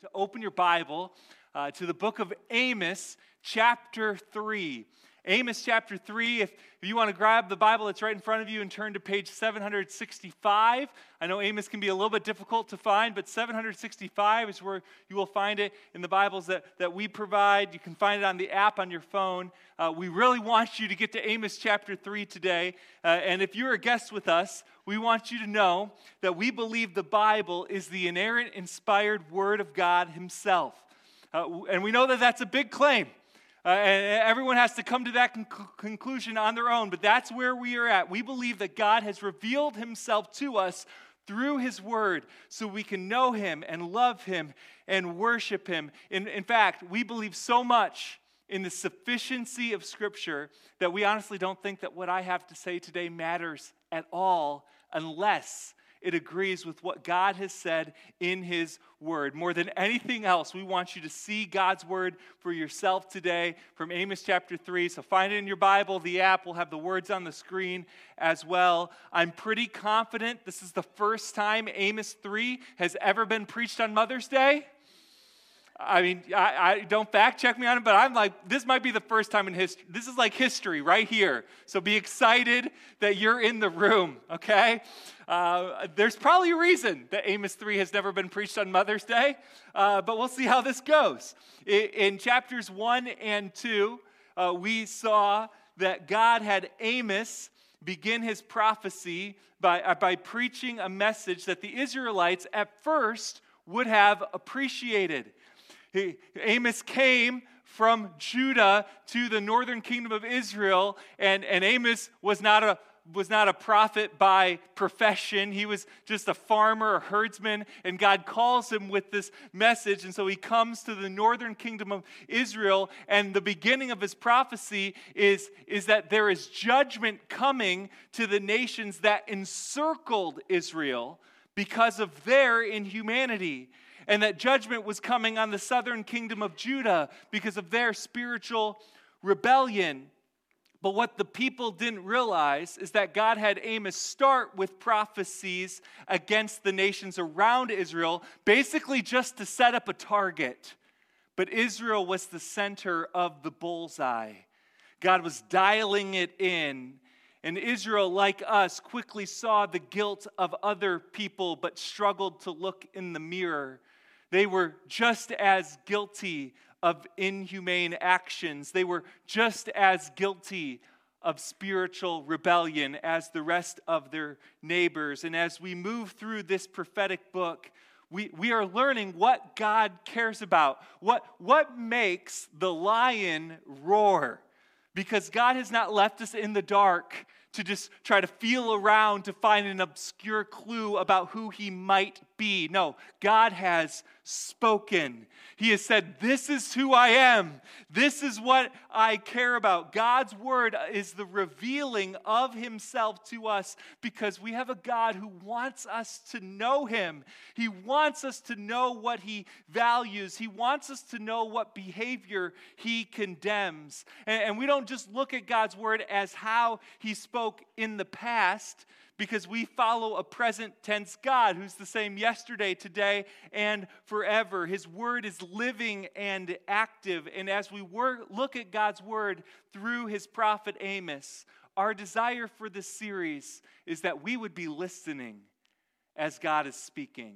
to open your Bible to the book of Amos, chapter 3. Amos chapter 3, if you want to grab the Bible that's right in front of you and turn to page 765. I know Amos can be a little bit difficult to find, but 765 is where you will find it in the Bibles that we provide. You can find it on the app on your phone. We really want you to get to Amos chapter 3 today. And if you're a guest with us, we want you to know that we believe the Bible is the inerrant, inspired Word of God Himself. And we know that that's a big claim. And everyone has to come to that conclusion on their own, but that's where we are at. We believe that God has revealed Himself to us through His Word so we can know Him and love Him and worship Him. In fact, we believe so much in the sufficiency of Scripture that we honestly don't think that what I have to say today matters at all unless it agrees with what God has said in His Word. More than anything else, we want you to see God's Word for yourself today from Amos chapter 3. So find it in your Bible. The app will have the words on the screen as well. I'm pretty confident this is the first time Amos 3 has ever been preached on Mother's Day. I mean, I don't fact check me on it, but I'm like, this might be the first time in history. This is like history right here. So be excited that you're in the room, okay? There's probably a reason that Amos 3 has never been preached on Mother's Day, but we'll see how this goes. In chapters 1 and 2, we saw that God had Amos begin his prophecy by preaching a message that the Israelites at first would have appreciated. Amos came from Judah to the northern kingdom of Israel, and Amos was not a prophet by profession. He was just a farmer, a herdsman, and God calls him with this message. And so he comes to the northern kingdom of Israel, and the beginning of his prophecy is that there is judgment coming to the nations that encircled Israel because of their inhumanity. And that judgment was coming on the southern kingdom of Judah because of their spiritual rebellion. But what the people didn't realize is that God had Amos start with prophecies against the nations around Israel, basically just to set up a target. But Israel was the center of the bullseye. God was dialing it in. And Israel, like us, quickly saw the guilt of other people, but struggled to look in the mirror. They were just as guilty of inhumane actions. They were just as guilty of spiritual rebellion as the rest of their neighbors. And as we move through this prophetic book, we are learning what God cares about. What makes the lion roar? Because God has not left us in the dark to just try to feel around to find an obscure clue about who He might be. No, God has spoken. He has said, this is who I am. This is what I care about. God's word is the revealing of Himself to us because we have a God who wants us to know Him. He wants us to know what He values. He wants us to know what behavior He condemns. And we don't just look at God's word as how He spoke in the past, because we follow a present tense God who's the same yesterday, today, and forever. His word is living and active. And as we look at God's word through His prophet Amos, our desire for this series is that we would be listening as God is speaking.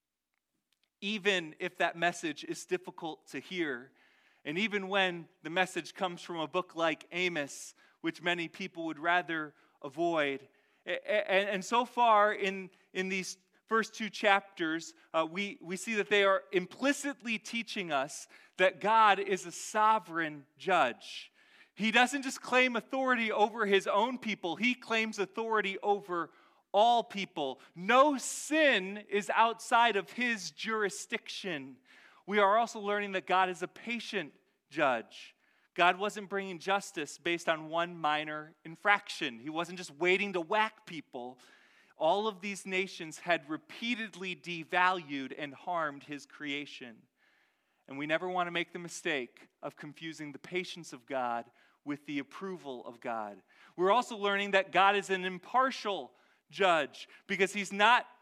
Even if that message is difficult to hear, and even when the message comes from a book like Amos, which many people would rather avoid. And so far in these first two chapters, we see that they are implicitly teaching us that God is a sovereign judge. He doesn't just claim authority over His own people. He claims authority over all people. No sin is outside of His jurisdiction. We are also learning that God is a patient judge. God wasn't bringing justice based on one minor infraction. He wasn't just waiting to whack people. All of these nations had repeatedly devalued and harmed His creation. And we never want to make the mistake of confusing the patience of God with the approval of God. We're also learning that God is an impartial judge because He's not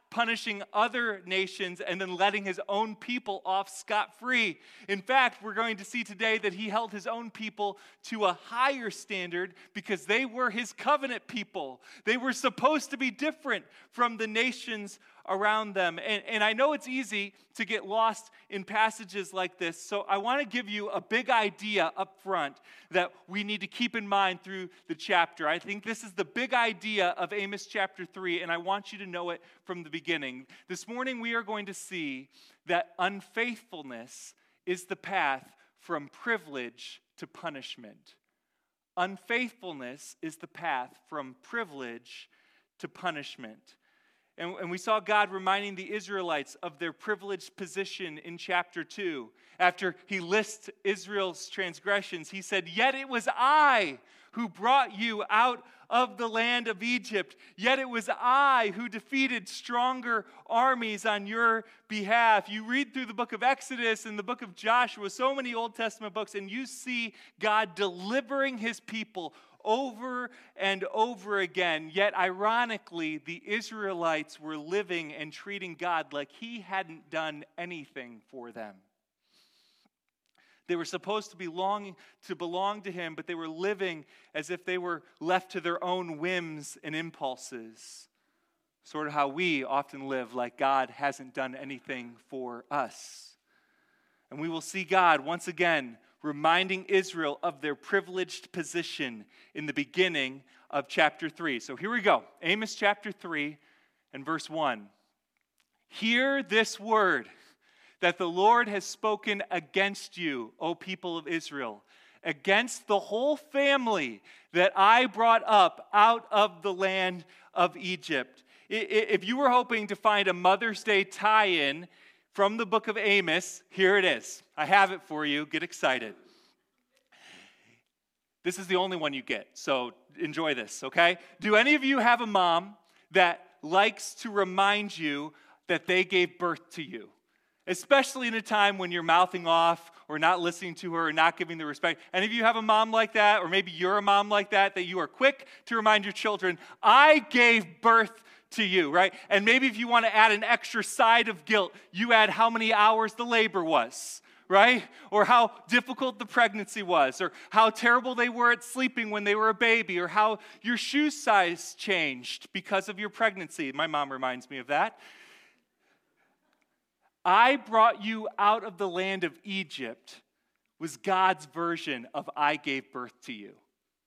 punishing other nations and then letting his own people off scot-free. In fact, we're going to see today that he held his own people to a higher standard because they were his covenant people. They were supposed to be different from the nations around them. And I know it's easy to get lost in passages like this, so I want to give you a big idea up front that we need to keep in mind through the chapter. I think this is the big idea of Amos chapter 3, and I want you to know it from the beginning. This morning we are going to see that unfaithfulness is the path from privilege to punishment. Unfaithfulness is the path from privilege to punishment. And we saw God reminding the Israelites of their privileged position in chapter 2. After he lists Israel's transgressions, he said, "Yet it was I who brought you out of the land of Egypt. Yet it was I who defeated stronger armies on your behalf." You read through the book of Exodus and the book of Joshua, so many Old Testament books, and you see God delivering his people over and over again. Yet, ironically, the Israelites were living and treating God like he hadn't done anything for them. They were supposed to belong to him, but they were living as if they were left to their own whims and impulses. Sort of how we often live, like God hasn't done anything for us. And we will see God once again reminding Israel of their privileged position in the beginning of chapter 3. So here we go. Amos chapter 3 and verse 1. "Hear this word that the Lord has spoken against you, O people of Israel, against the whole family that I brought up out of the land of Egypt." If you were hoping to find a Mother's Day tie-in from the book of Amos, here it is. I have it for you. Get excited. This is the only one you get, so enjoy this, okay? Do any of you have a mom that likes to remind you that they gave birth to you? Especially in a time when you're mouthing off or not listening to her or not giving the respect. Any of you have a mom like that, or maybe you're a mom like that you are quick to remind your children, I gave birth to you, right? And maybe if you want to add an extra side of guilt, you add how many hours the labor was, right? Or how difficult the pregnancy was, or how terrible they were at sleeping when they were a baby, or how your shoe size changed because of your pregnancy. My mom reminds me of that. I brought you out of the land of Egypt was God's version of I gave birth to you.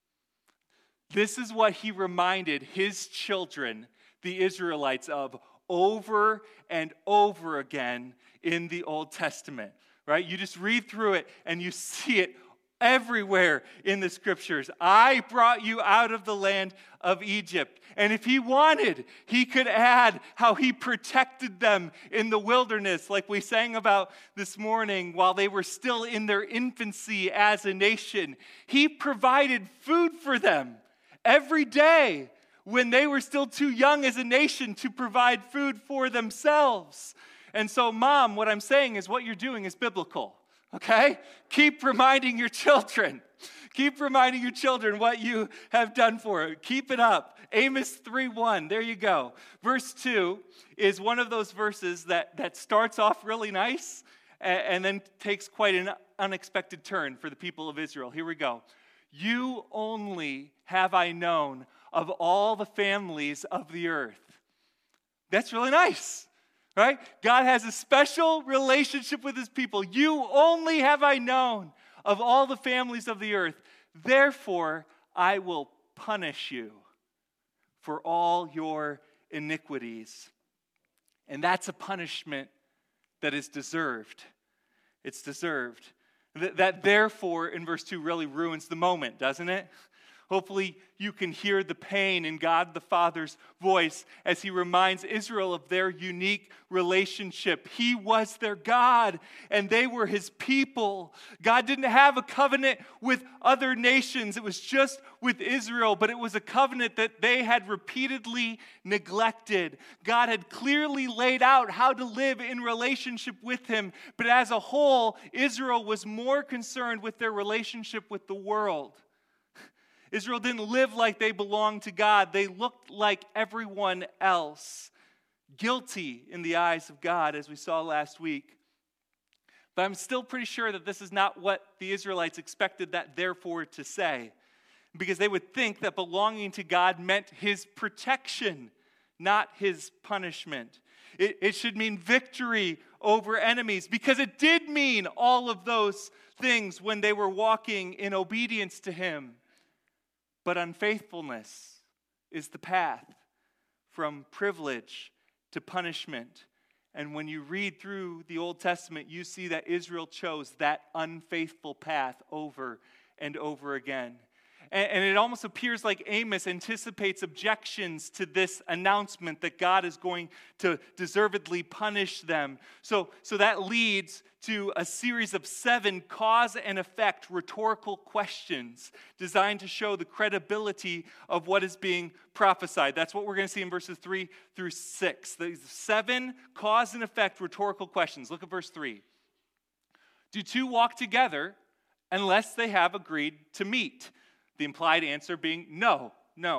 This is what he reminded his children, the Israelites, of over and over again in the Old Testament, right? You just read through it and you see it everywhere in the scriptures. I brought you out of the land of Egypt. And if he wanted, he could add how he protected them in the wilderness, like we sang about this morning, while they were still in their infancy as a nation. He provided food for them every day when they were still too young as a nation to provide food for themselves. And so, Mom, what I'm saying is what you're doing is biblical. Okay? Keep reminding your children. Keep reminding your children what you have done for it. Keep it up. Amos 3:1. There you go. Verse 2 is one of those verses that starts off really nice and then takes quite an unexpected turn for the people of Israel. Here we go. You only have I known of all the families of the earth. That's really nice. Right? God has a special relationship with his people. You only have I known of all the families of the earth. Therefore, I will punish you for all your iniquities. And that's a punishment that is deserved. It's deserved. That therefore in verse 2 really ruins the moment, doesn't it? Hopefully you can hear the pain in God the Father's voice as he reminds Israel of their unique relationship. He was their God, and they were his people. God didn't have a covenant with other nations. It was just with Israel, but it was a covenant that they had repeatedly neglected. God had clearly laid out how to live in relationship with him, but as a whole, Israel was more concerned with their relationship with the world. Israel didn't live like they belonged to God. They looked like everyone else. guilty in the eyes of God, as we saw last week. But I'm still pretty sure that this is not what the Israelites expected that therefore to say, because they would think that belonging to God meant his protection, not his punishment. It should mean victory over enemies, because it did mean all of those things when they were walking in obedience to him. But unfaithfulness is the path from privilege to punishment. And when you read through the Old Testament, you see that Israel chose that unfaithful path over and over again. And it almost appears like Amos anticipates objections to this announcement that God is going to deservedly punish them. So that leads to a series of 7 cause and effect rhetorical questions designed to show the credibility of what is being prophesied. That's what we're going to see in verses 3 through 6. These 7 cause and effect rhetorical questions. Look at verse 3. Do two walk together unless they have agreed to meet? The implied answer being no.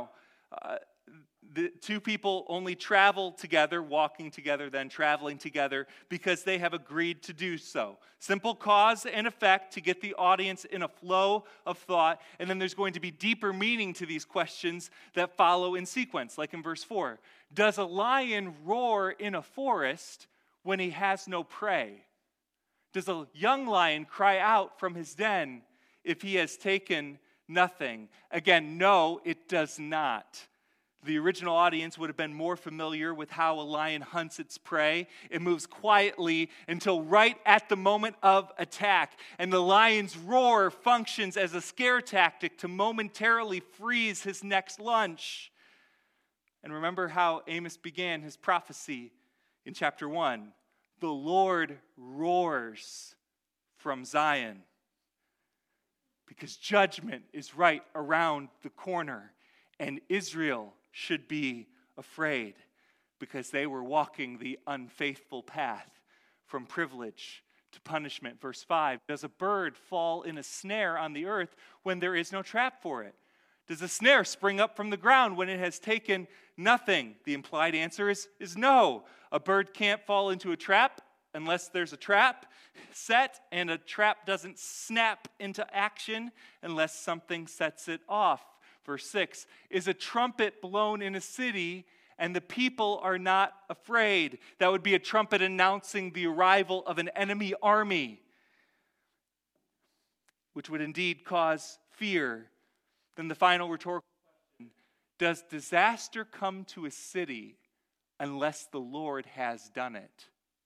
The two people only travel together, walking together, then traveling together, because they have agreed to do so. Simple cause and effect to get the audience in a flow of thought, and then there's going to be deeper meaning to these questions that follow in sequence, like in verse 4. Does a lion roar in a forest when he has no prey? Does a young lion cry out from his den if he has taken nothing? Again, no, it does not. The original audience would have been more familiar with how a lion hunts its prey. It moves quietly until right at the moment of attack. And the lion's roar functions as a scare tactic to momentarily freeze his next lunch. And remember how Amos began his prophecy in chapter 1. The Lord roars from Zion, because judgment is right around the corner, and Israel should be afraid because they were walking the unfaithful path from privilege to punishment. Verse 5, does a bird fall in a snare on the earth when there is no trap for it? Does a snare spring up from the ground when it has taken nothing? The implied answer is no. A bird can't fall into a trap unless there's a trap set, and a trap doesn't snap into action unless something sets it off. Verse 6, is a trumpet blown in a city and the people are not afraid? That would be a trumpet announcing the arrival of an enemy army, which would indeed cause fear. Then the final rhetorical question, does disaster come to a city unless the Lord has done it?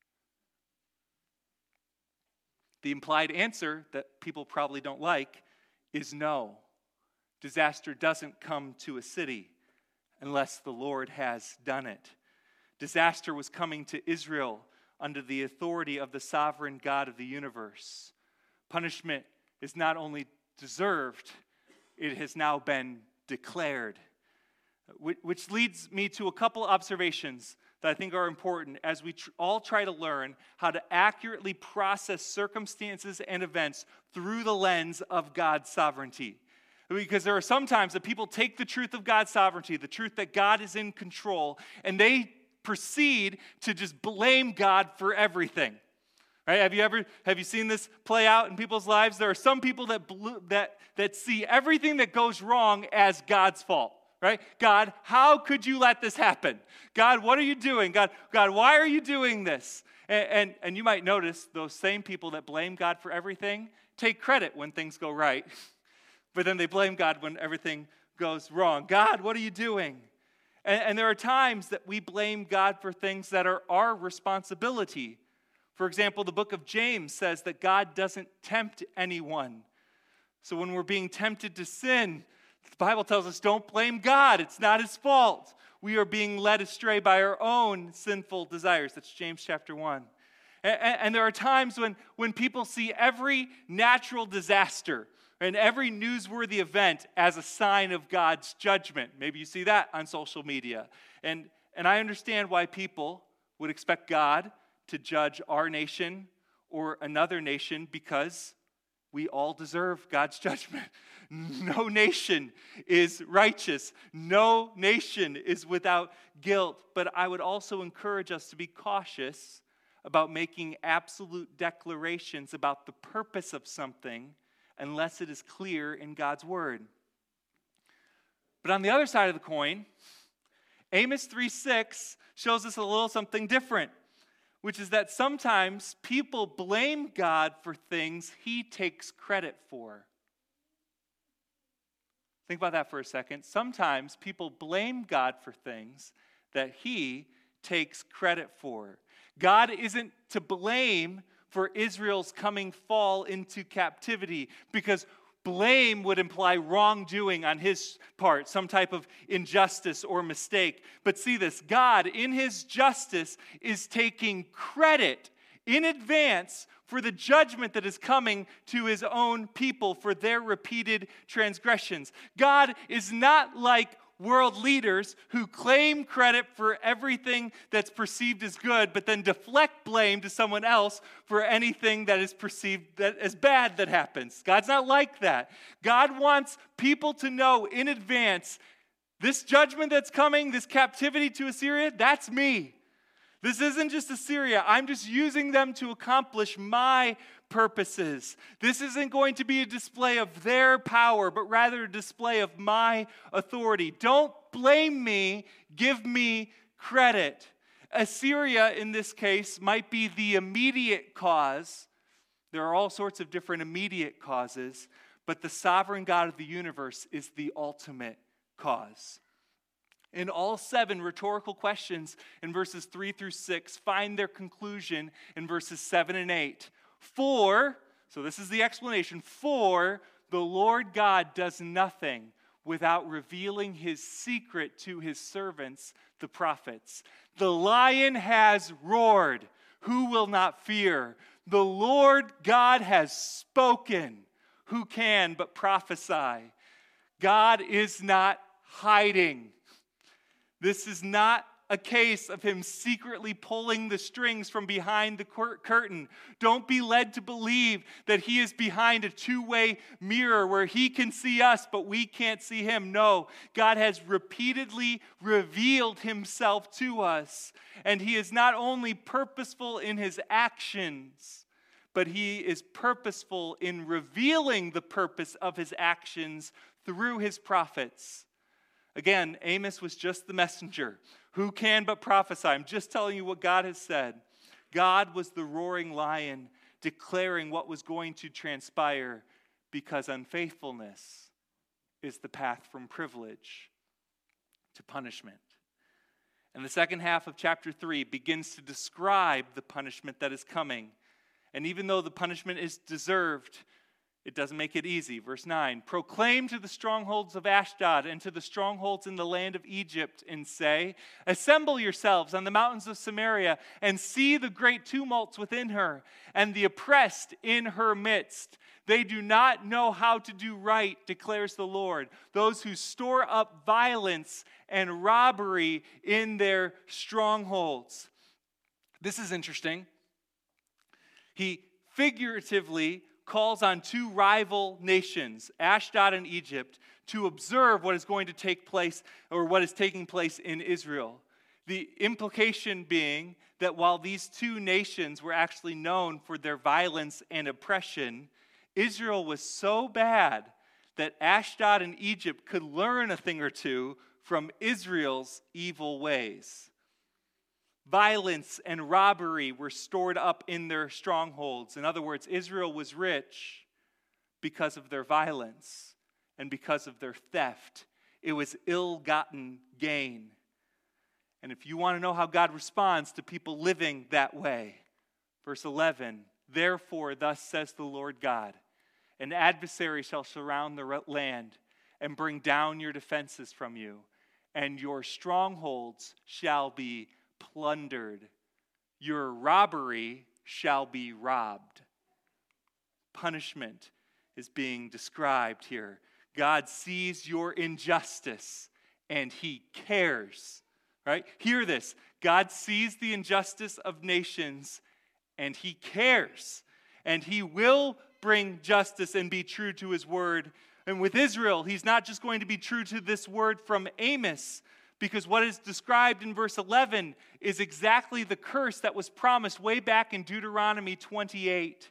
The implied answer that people probably don't like is no. Disaster doesn't come to a city unless the Lord has done it. Disaster was coming to Israel under the authority of the sovereign God of the universe. Punishment is not only deserved, it has now been declared. Which leads me to a couple observations that I think are important as we all try to learn how to accurately process circumstances and events through the lens of God's sovereignty. Because there are some times that people take the truth of God's sovereignty, the truth that God is in control, and they proceed to just blame God for everything. Right? Have you seen this play out in people's lives? There are some people that see everything that goes wrong as God's fault. Right? God, how could you let this happen? God, what are you doing? God, why are you doing this? And you might notice those same people that blame God for everything take credit when things go right, but then they blame God when everything goes wrong. God, what are you doing? And there are times that we blame God for things that are our responsibility. For example, the book of James says that God doesn't tempt anyone. So when we're being tempted to sin, the Bible tells us don't blame God. It's not his fault. We are being led astray by our own sinful desires. That's James chapter 1. And there are times when people see every natural disaster and every newsworthy event as a sign of God's judgment. Maybe you see that on social media. And I understand why people would expect God to judge our nation or another nation, because we all deserve God's judgment. No nation is righteous. No nation is without guilt. But I would also encourage us to be cautious about making absolute declarations about the purpose of something unless it is clear in God's word. But on the other side of the coin, Amos 3:6 shows us a little something different, which is that sometimes people blame God for things he takes credit for. Think about that for a second. Sometimes people blame God for things that he takes credit for. God isn't to blame for Israel's coming fall into captivity, because blame would imply wrongdoing on his part, some type of injustice or mistake. But see this, God in his justice is taking credit in advance for the judgment that is coming to his own people for their repeated transgressions. God is not like world leaders who claim credit for everything that's perceived as good, but then deflect blame to someone else for anything that is perceived as bad that happens. God's not like that. God wants people to know in advance, this judgment that's coming, this captivity to Assyria, that's me. This isn't just Assyria. I'm just using them to accomplish my purposes. This isn't going to be a display of their power, but rather a display of my authority. Don't blame me. Give me credit. Assyria, in this case, might be the immediate cause. There are all sorts of different immediate causes, but the sovereign God of the universe is the ultimate cause. In all 7 rhetorical questions in verses 3 through 6 find their conclusion in verses 7 and 8. For, so this is the explanation, for the Lord God does nothing without revealing his secret to his servants, the prophets. The lion has roared. Who will not fear? The Lord God has spoken. Who can but prophesy? God is not hiding. This is not a case of him secretly pulling the strings from behind the curtain. Don't be led to believe that he is behind a two-way mirror where he can see us, but we can't see him. No, God has repeatedly revealed himself to us, and he is not only purposeful in his actions, but he is purposeful in revealing the purpose of his actions through his prophets. Again, Amos was just the messenger. Who can but prophesy? I'm just telling you what God has said. God was the roaring lion declaring what was going to transpire, because unfaithfulness is the path from privilege to punishment. And the second half of chapter 3 begins to describe the punishment that is coming. And even though the punishment is deserved, it doesn't make it easy. Verse 9, proclaim to the strongholds of Ashdod and to the strongholds in the land of Egypt and say, assemble yourselves on the mountains of Samaria and see the great tumults within her and the oppressed in her midst. They do not know how to do right, declares the Lord. Those who store up violence and robbery in their strongholds. This is interesting. He figuratively calls on 2 rival nations, Ashdod and Egypt, to observe what is going to take place, or what is taking place in Israel. The implication being that while these 2 nations were actually known for their violence and oppression, Israel was so bad that Ashdod and Egypt could learn a thing or two from Israel's evil ways. Violence and robbery were stored up in their strongholds. In other words, Israel was rich because of their violence and because of their theft. It was ill-gotten gain. And if you want to know how God responds to people living that way, verse 11, therefore, thus says the Lord God, an adversary shall surround the land and bring down your defenses from you, and your strongholds shall be plundered. Your robbery shall be robbed. Punishment is being described here. God sees your injustice and he cares. Right? Hear this. God sees the injustice of nations and he cares. And he will bring justice and be true to his word. And with Israel, he's not just going to be true to this word from Amos, because what is described in verse 11 is exactly the curse that was promised way back in Deuteronomy 28.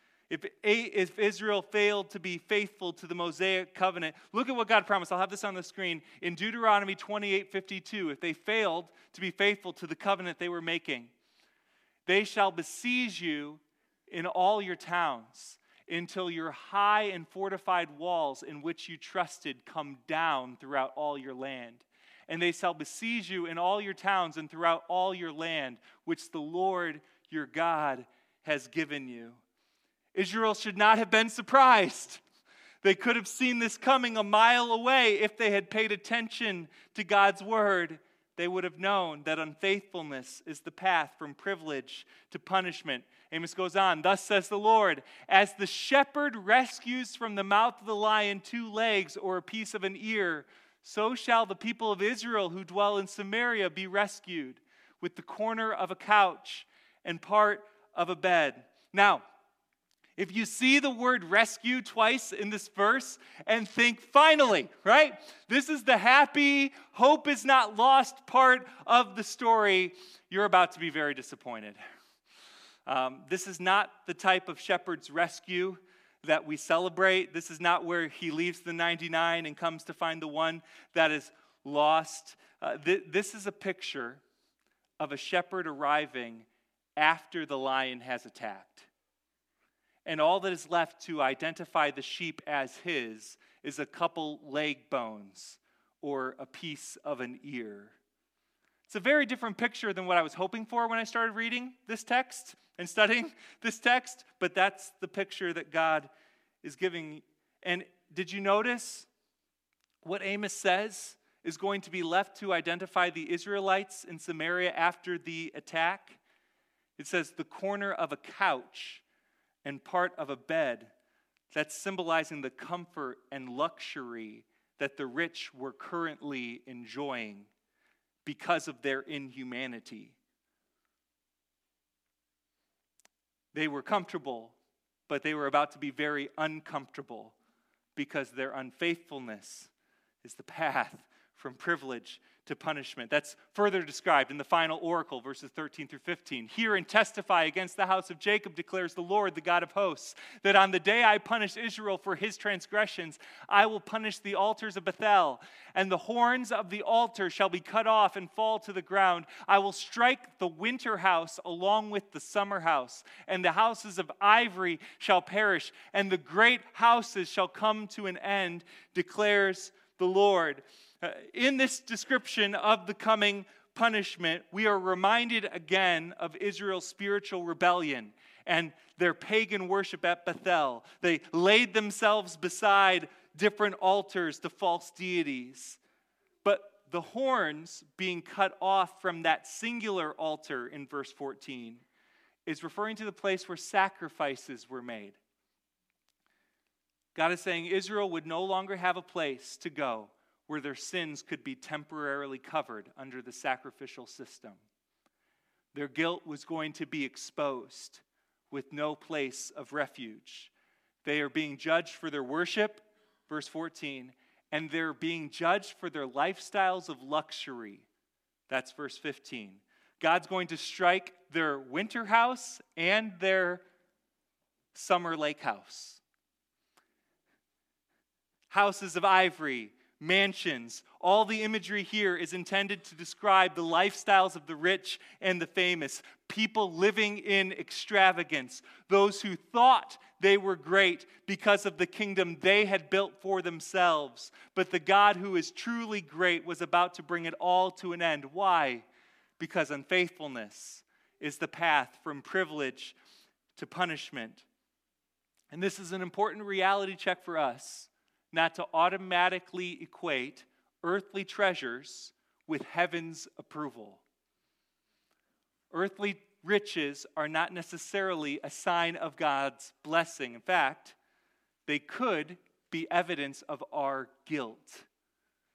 If Israel failed to be faithful to the Mosaic covenant, look at what God promised. I'll have this on the screen. In Deuteronomy 28:52, if they failed to be faithful to the covenant they were making, they shall besiege you in all your towns until your high and fortified walls in which you trusted come down throughout all your land. And they shall besiege you in all your towns and throughout all your land, which the Lord your God has given you. Israel should not have been surprised. They could have seen this coming a mile away if they had paid attention to God's word. They would have known that unfaithfulness is the path from privilege to punishment. Amos goes on, thus says the Lord, as the shepherd rescues from the mouth of the lion 2 legs or a piece of an ear, so shall the people of Israel who dwell in Samaria be rescued with the corner of a couch and part of a bed. Now, if you see the word rescue twice in this verse and think, finally, right? This is the happy, hope is not lost part of the story, you're about to be very disappointed. This is not the type of shepherd's rescue that we celebrate. This is not where he leaves the 99 and comes to find the one that is lost. This is a picture of a shepherd arriving after the lion has attacked. And all that is left to identify the sheep as his is a couple leg bones or a piece of an ear. It's a very different picture than what I was hoping for when I started reading this text and studying this text, but that's the picture that God is giving. And did you notice what Amos says is going to be left to identify the Israelites in Samaria after the attack? It says the corner of a couch and part of a bed. That's symbolizing the comfort and luxury that the rich were currently enjoying because of their inhumanity. They were comfortable, but they were about to be very uncomfortable because their unfaithfulness is the path from privilege to punishment. That's further described in the final oracle, verses 13 through 15. Hear and testify against the house of Jacob, declares the Lord, the God of hosts, that on the day I punish Israel for his transgressions, I will punish the altars of Bethel, and the horns of the altar shall be cut off and fall to the ground. I will strike the winter house along with the summer house, and the houses of ivory shall perish, and the great houses shall come to an end, declares the Lord. In this description of the coming punishment, we are reminded again of Israel's spiritual rebellion and their pagan worship at Bethel. They laid themselves beside different altars to false deities. But the horns being cut off from that singular altar in verse 14 is referring to the place where sacrifices were made. God is saying Israel would no longer have a place to go where their sins could be temporarily covered under the sacrificial system. Their guilt was going to be exposed with no place of refuge. They are being judged for their worship, verse 14, and they're being judged for their lifestyles of luxury. That's verse 15. God's going to strike their winter house and their summer lake house. Houses of ivory, mansions, all the imagery here is intended to describe the lifestyles of the rich and the famous, people living in extravagance, those who thought they were great because of the kingdom they had built for themselves. But the God who is truly great was about to bring it all to an end. Why? Because unfaithfulness is the path from privilege to punishment. And this is an important reality check for us, not to automatically equate earthly treasures with heaven's approval. Earthly riches are not necessarily a sign of God's blessing. In fact, they could be evidence of our guilt.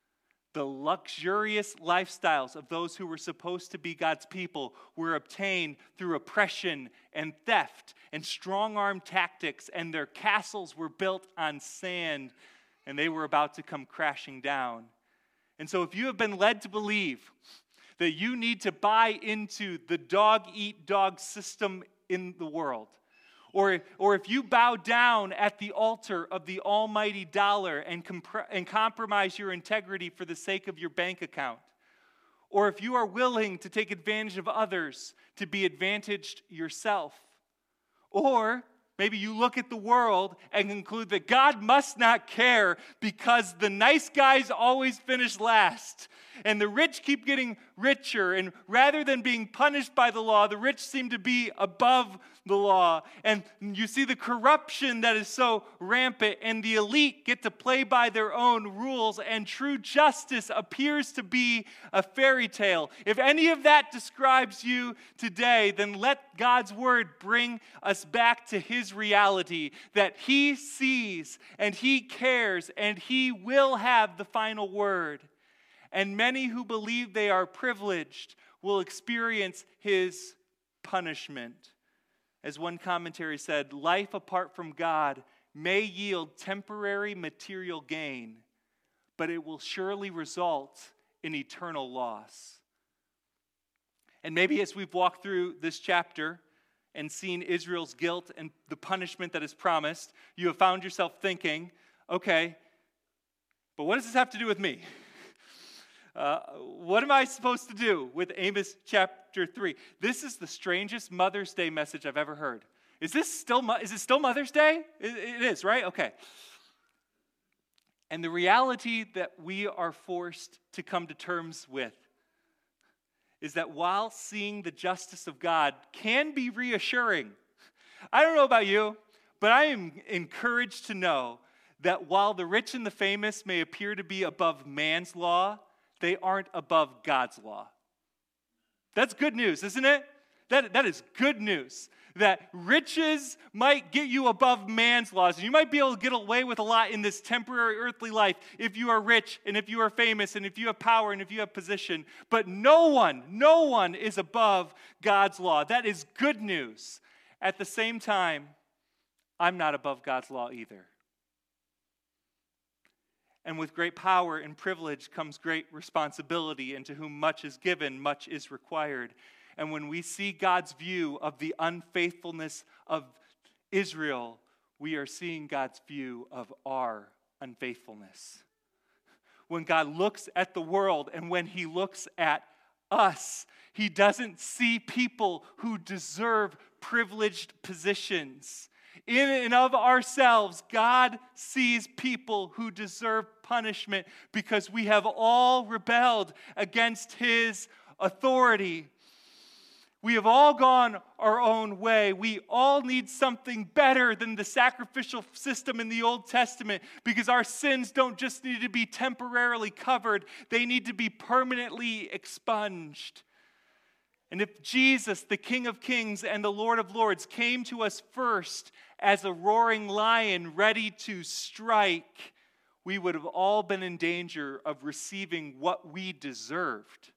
The luxurious lifestyles of those who were supposed to be God's people were obtained through oppression and theft and strong-arm tactics, and their castles were built on sand, and they were about to come crashing down. And so if you have been led to believe that you need to buy into the dog-eat-dog system in the world, or if you bow down at the altar of the almighty dollar and compromise your integrity for the sake of your bank account, or if you are willing to take advantage of others to be advantaged yourself, or maybe you look at the world and conclude that God must not care because the nice guys always finish last, and the rich keep getting richer, and rather than being punished by the law, the rich seem to be above the law. And you see the corruption that is so rampant, and the elite get to play by their own rules, and true justice appears to be a fairy tale. If any of that describes you today, then let God's word bring us back to his reality, that he sees and he cares and he will have the final word. And many who believe they are privileged will experience his punishment. As one commentary said, life apart from God may yield temporary material gain, but it will surely result in eternal loss. And maybe as we've walked through this chapter and seen Israel's guilt and the punishment that is promised, you have found yourself thinking, okay, but what does this have to do with me? What am I supposed to do with Amos chapter 3? This is the strangest Mother's Day message I've ever heard. Is it still Mother's Day? It is, right? Okay. And the reality that we are forced to come to terms with is that while seeing the justice of God can be reassuring, I don't know about you, but I am encouraged to know that while the rich and the famous may appear to be above man's law, they aren't above God's law. That's good news, isn't it? That is good news. That riches might get you above man's laws. And you might be able to get away with a lot in this temporary earthly life if you are rich and if you are famous and if you have power and if you have position. But no one is above God's law. That is good news. At the same time, I'm not above God's law either. And with great power and privilege comes great responsibility, and to whom much is given, much is required. And when we see God's view of the unfaithfulness of Israel, we are seeing God's view of our unfaithfulness. When God looks at the world and when he looks at us, he doesn't see people who deserve privileged positions. In and of ourselves, God sees people who deserve punishment because we have all rebelled against his authority. We have all gone our own way. We all need something better than the sacrificial system in the Old Testament because our sins don't just need to be temporarily covered, they need to be permanently expunged. And if Jesus, the King of Kings and the Lord of Lords, came to us first as a roaring lion ready to strike, we would have all been in danger of receiving what we deserved.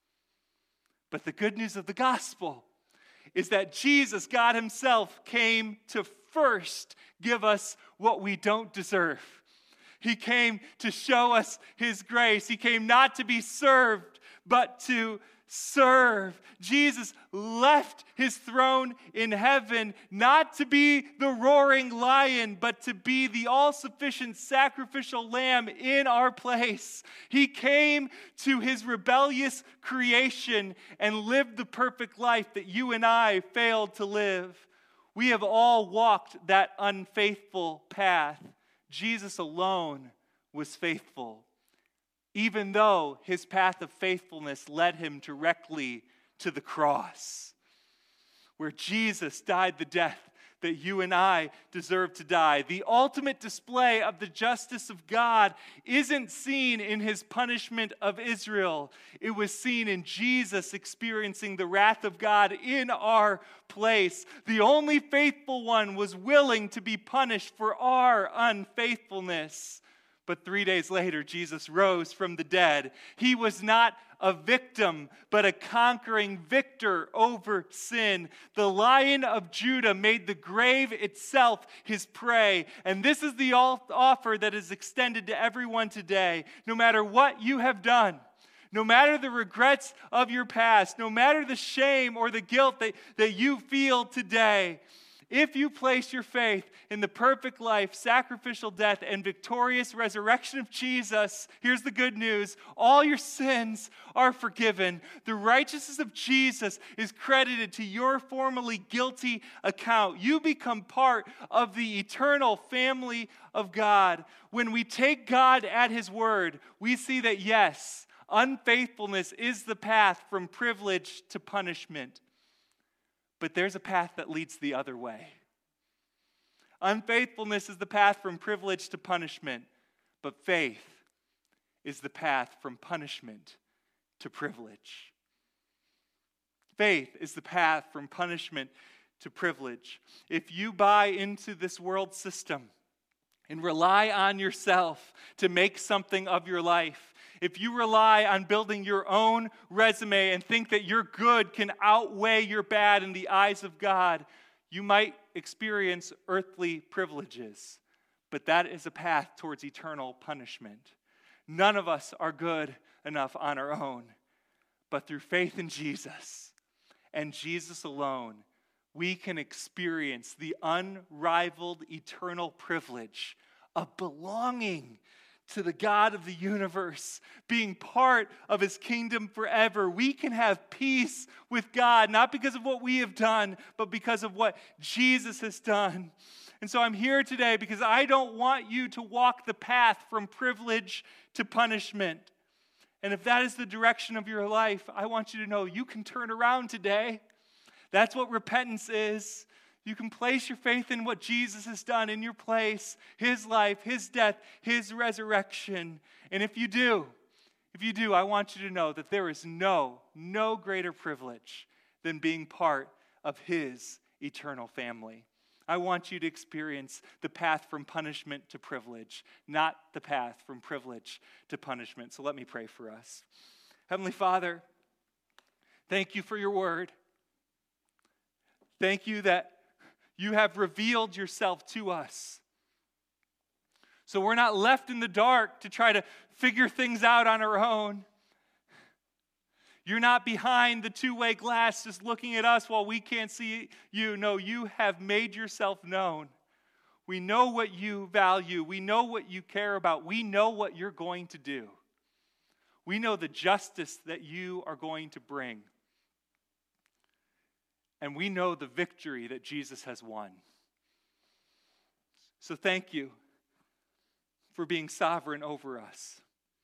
But the good news of the gospel is that Jesus, God himself, came to first give us what we don't deserve. He came to show us his grace. He came not to be served, but to serve. Jesus left his throne in heaven not to be the roaring lion, but to be the all-sufficient sacrificial lamb in our place. He came to his rebellious creation and lived the perfect life that you and I failed to live. We have all walked that unfaithful path. Jesus alone was faithful, even though his path of faithfulness led him directly to the cross, where Jesus died the death that you and I deserve to die. The ultimate display of the justice of God isn't seen in his punishment of Israel. It was seen in Jesus experiencing the wrath of God in our place. The only faithful one was willing to be punished for our unfaithfulness. But 3 days later, Jesus rose from the dead. He was not a victim, but a conquering victor over sin. The Lion of Judah made the grave itself his prey. And this is the offer that is extended to everyone today. No matter what you have done, no matter the regrets of your past, no matter the shame or the guilt that you feel today, if you place your faith in the perfect life, sacrificial death, and victorious resurrection of Jesus, here's the good news: all your sins are forgiven. The righteousness of Jesus is credited to your formerly guilty account. You become part of the eternal family of God. When we take God at His word, we see that yes, unfaithfulness is the path from privilege to punishment. But there's a path that leads the other way. Unfaithfulness is the path from privilege to punishment, but faith is the path from punishment to privilege. Faith is the path from punishment to privilege. If you buy into this world system and rely on yourself to make something of your life, if you rely on building your own resume and think that your good can outweigh your bad in the eyes of God, you might experience earthly privileges, but that is a path towards eternal punishment. None of us are good enough on our own, but through faith in Jesus and Jesus alone, we can experience the unrivaled eternal privilege of belonging to the God of the universe, being part of His kingdom forever. We can have peace with God, not because of what we have done, but because of what Jesus has done. And so I'm here today because I don't want you to walk the path from privilege to punishment. And if that is the direction of your life, I want you to know you can turn around today. That's what repentance is. You can place your faith in what Jesus has done in your place, His life, His death, His resurrection. And if you do, I want you to know that there is no greater privilege than being part of His eternal family. I want you to experience the path from punishment to privilege, not the path from privilege to punishment. So let me pray for us. Heavenly Father, thank you for your word. Thank you that you have revealed yourself to us. So we're not left in the dark to try to figure things out on our own. You're not behind the two-way glass just looking at us while we can't see you. No, you have made yourself known. We know what you value. We know what you care about. We know what you're going to do. We know the justice that you are going to bring. And we know the victory that Jesus has won. So thank you for being sovereign over us.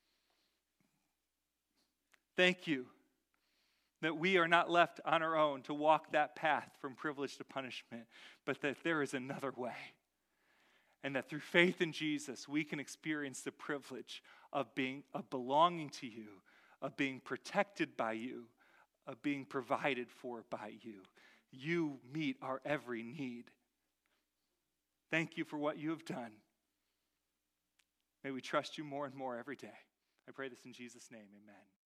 Thank you that we are not left on our own to walk that path from privilege to punishment, but that there is another way. And that through faith in Jesus, we can experience the privilege of belonging to you, of being protected by you, of being provided for by you. You meet our every need. Thank you for what you have done. May we trust you more and more every day. I pray this in Jesus' name, amen.